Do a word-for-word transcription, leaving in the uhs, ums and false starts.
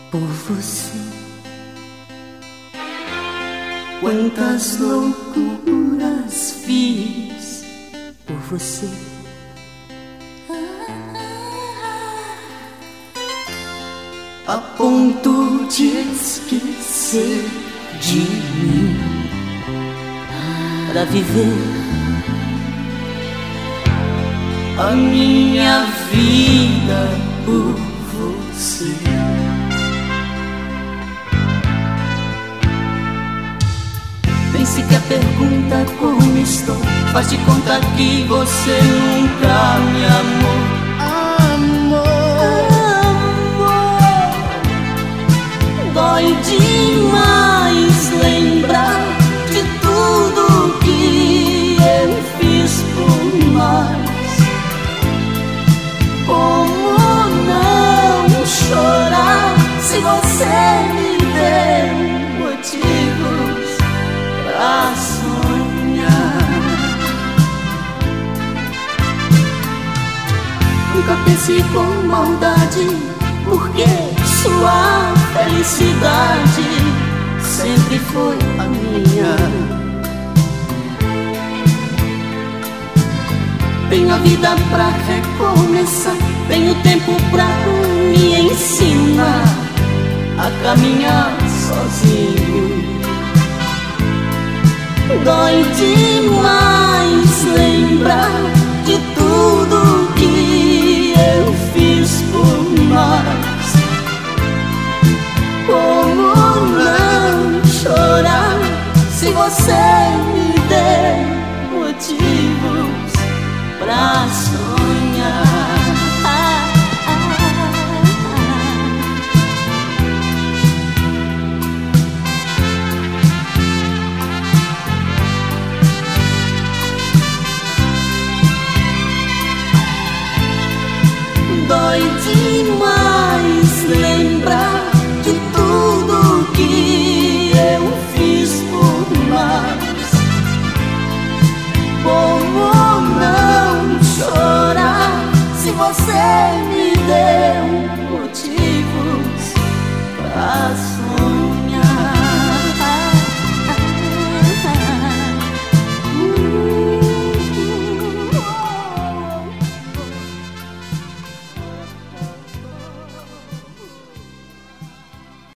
por você. Quantas loucuras fiz por você. A ponto de esquecer de mim para viver a minha vida por você. Pense que a pergunta como estou faz de conta que você nunca me amou. Dói demais lembrar de tudo que eu fiz por nós. Como não chorar se você me deu motivos pra sonhar? Nunca pensei com maldade, porque sua felicidade sempre foi a minha. Tenho a vida pra recomeçar, tenho tempo pra me ensinar a caminhar sozinho. Dói demais lembrar